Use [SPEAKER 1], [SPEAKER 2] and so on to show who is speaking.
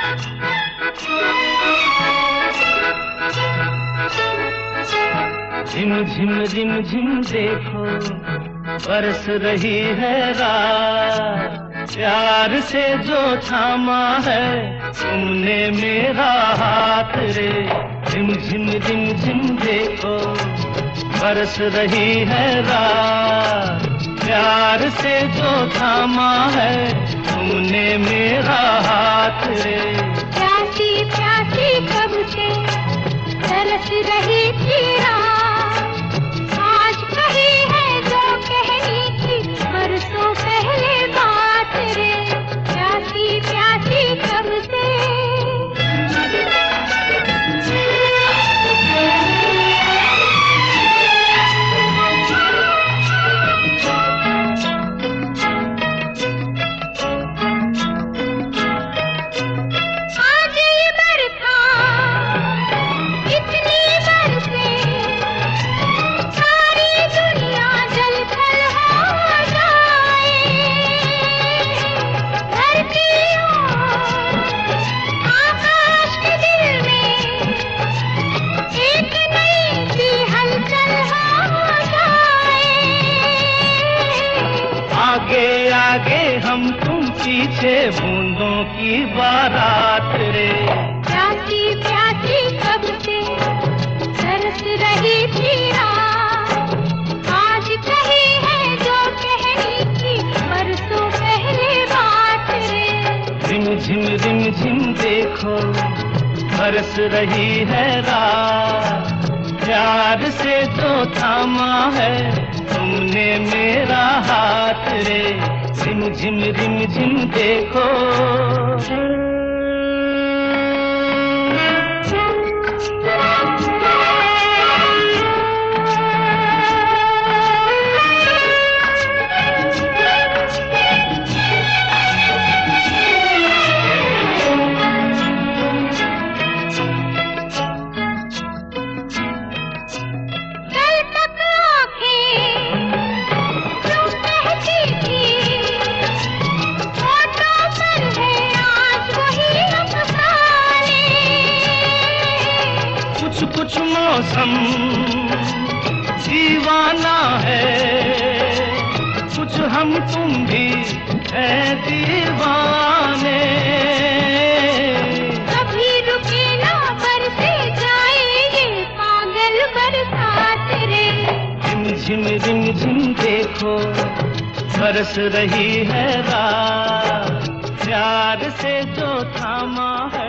[SPEAKER 1] झिम झिम रिम झिम देखो बरस रही है रात, प्यार से जो थामा है तुमने मेरा हाथ रे। झिम झिम रिम झिम देखो बरस रही है रात, प्यार से जो थामा है तुमने मेरा हाथ रे।
[SPEAKER 2] प्यासी प्यासी कब से तरस रही थी रात, आज कही है जो कहनी थी बरसों पहले बात रे। प्यासी प्यासी कब से
[SPEAKER 1] आगे आगे हम तुम पीछे बूंदों की बारात रे।
[SPEAKER 2] प्यासी प्यासी कब से तरस रही थी रात, आज कही है जो कहनी थी बरसों पहले बात रे।
[SPEAKER 1] रिम झिम देखो बरस रही है रात, प्यार से जो थामा है तुमने मेरा हाथ रे। रिम झिम देखो। कुछ मौसम दीवाना है, कुछ हम तुम भी है दीवाने।
[SPEAKER 2] कभी रुके ना बरसे जाए ये पागल बरसात रे।
[SPEAKER 1] रिम झिम देखो बरस रही है रात, प्यार से जो थामा है